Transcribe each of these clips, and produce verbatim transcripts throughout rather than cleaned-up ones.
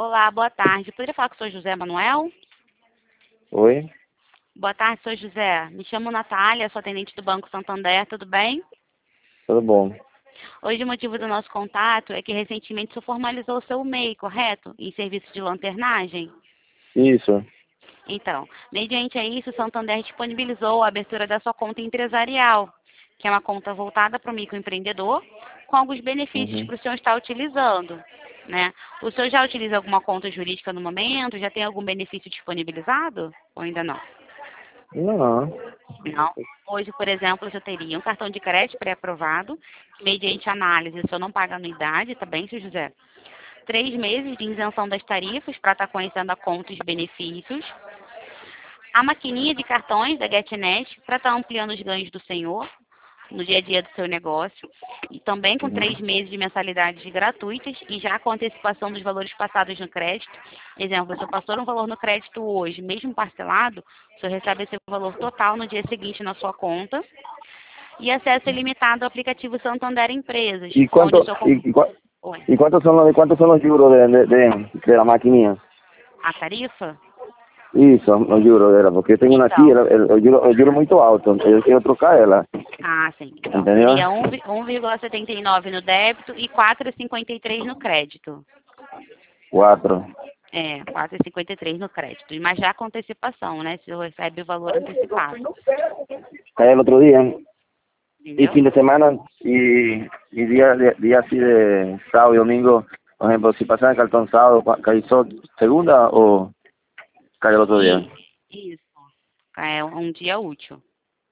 Olá, boa tarde. Poderia falar com o senhor José Manuel? Oi, Boa tarde, senhor José. Me chamo Natália, sou atendente do Banco Santander, tudo bem? tudo bom? Hoje o motivo do nosso contato é que recentemente o senhor formalizou o seu M E I, correto? Em serviço de lanternagem? Isso. Então, mediante a isso, o Santander disponibilizou a abertura da sua conta empresarial, que é uma conta voltada para o microempreendedor, com alguns benefícios Uhum. para o senhor estar utilizando, né? O senhor já utiliza alguma conta jurídica no momento? Já tem algum benefício disponibilizado? Ou ainda não? Não. Não. Hoje, por exemplo, eu teria um cartão de crédito pré-aprovado, que mediante análise, o senhor não paga anuidade, tá bem, senhor José? Três meses de isenção das tarifas para estar conhecendo a conta e os benefícios. A maquininha de cartões da GetNet para estar ampliando os ganhos do senhor no dia a dia do seu negócio. E também com Uhum. três meses de mensalidades gratuitas e já com antecipação dos valores passados no crédito. Exemplo, se eu passou um valor no crédito hoje, mesmo parcelado, o senhor recebe esse valor total no dia seguinte na sua conta. E acesso ilimitado ao aplicativo Santander Empresas, ¿Y onde o cuánto senhor... y, com- y, cua- Oi. y cuántos son los de cuántos son los euros de, de, de, de la maquinilla? A tarifa? Isso, los euros era, porque eu tenho uma aqui, Então, ela, ela, o euro, o euro muito alto, eu quero trocar ela, ah, sim. Então, entendeu? seria um vírgula setenta e nove no débito e quatro vírgula cinquenta e três no crédito. Quatro. É, quatro vírgula cinquenta e três no crédito. Mas já com antecipação, né? Se eu recebe o valor antecipado. Caí el otro día, y Entendeu? fin de semana, y, y día, día, día así de sábado y domingo, por ejemplo, si pasaba el cartón sábado, cua- ¿caí só segunda o cae el otro día? E, isso. É um dia útil.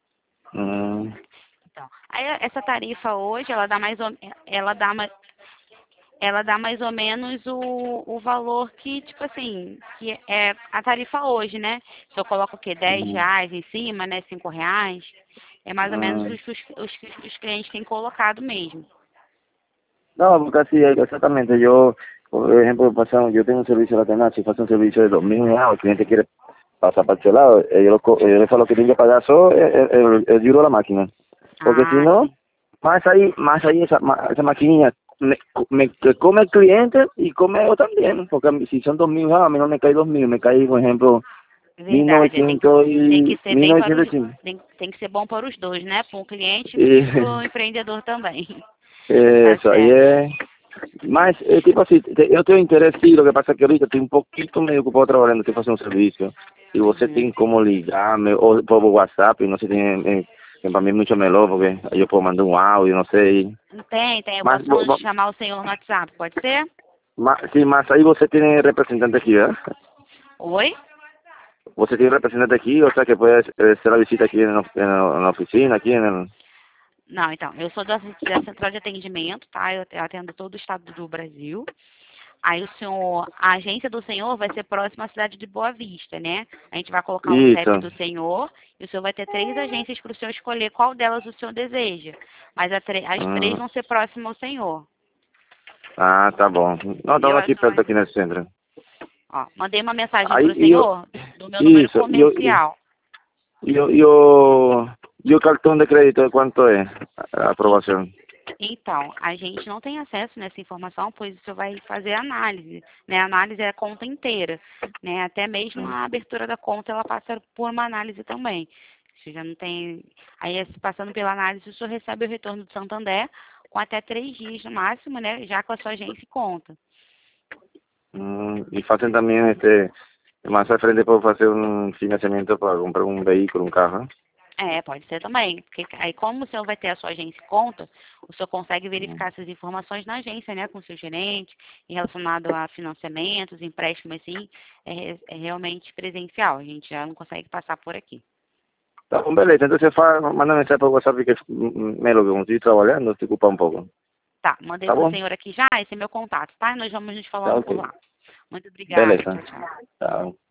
Mm. Então, aí essa tarifa hoje, ela dá mais ou, ela dá mais, ela dá mais ou menos o, o valor que, tipo assim, que é a tarifa hoje, né? Se eu coloco o quê? dez Uhum. reais em cima, né? cinco reais. É mais ou menos Hum. os que os, os, que os clientes têm colocado mesmo. No, porque así, exactamente, yo, por ejemplo, pasamos, yo tengo un servicio de la T N A, si pasa un servicio de dos mil reales, el cliente quiere pasar para el lado, eh, yo, lo, co- eh, yo le falo que tiene que pagar solo el, el, el, el giro de la máquina. Porque si Ah, no, sim. más ahí, más ahí esa, ma- esa maquinilla me, me que come el cliente y come yo también, porque a mí, si son dos mil reales, a mí no me cae dos mil, me cae, por ejemplo, mil Verdade. Tem que, novecientos tem que y ser mil bem para os, novecientos y cinco. tem, tem que ser bom para os dois, né? Para o cliente Y e para o empreendedor também. Tá eso, ahí certo. es. Mas, eh, tipo assim, te- eu tenho interesse sim, o que passa é que ahorita estou um pouquinho meio ocupado trabalhando, estou fazendo um serviço. Se você Uhum. tem como ligar-me, ou por WhatsApp, não sei, tem, eh, que para mim é muito melhor, porque aí eu posso mandar um áudio, não sei. Tem, tem. Eu Mas, posso vo- vo- chamar o senhor no WhatsApp, pode ser? mas, sim, mas aí você tem representante aqui, né? Oi? Você tem representante aqui, ou seja, que pode eh, ser a visita aqui na, na, na oficina, aqui, né? Não, então, eu sou da, da central de atendimento, tá? Eu atendo todo o estado do Brasil. Aí o senhor, a agência do senhor vai ser próxima à cidade de Boa Vista, né? A gente vai colocar o C E P Isso. do senhor e o senhor vai ter três agências para o senhor escolher qual delas o senhor deseja. Mas a tre- as três Hum. vão ser próximas ao senhor. Ah, tá bom. Não, Entendeu? estamos Aí o aqui senhor perto, vai- aqui nesse centro. Ó, mandei uma mensagem Aí, para o e eu, senhor do meu número isso, e eu, comercial. E o, e o, e o cartão de crédito, quanto é a aprovação? Então, a gente não tem acesso nessa informação, pois o senhor vai fazer análise, né? A análise é a conta inteira, né? Até mesmo a abertura da conta, ela passa por uma análise também. Você já não tem... Aí, passando pela análise, o senhor recebe o retorno do Santander com até três dias no máximo, né? Já com a sua agência e conta. Hum, e fazem também, este, mais à frente para fazer um financiamento para comprar um veículo, um carro? É, pode ser também. Porque aí, como o senhor vai ter a sua agência e conta, o senhor consegue verificar essas informações na agência, né, com o seu gerente, e relacionado a financiamentos, empréstimos, assim, é, é realmente presencial. A gente já não consegue passar por aqui. Tá bom, beleza. Então você fala, manda mensagem para o WhatsApp que meio que eu estou trabalhando, se ocupa um pouco. Tá, mandei Tá para o bom? senhor aqui já, esse é meu contato, tá? Nós vamos nos Tá falando por ok. lá. Muito obrigada. Beleza. Tchau, tchau. Tchau.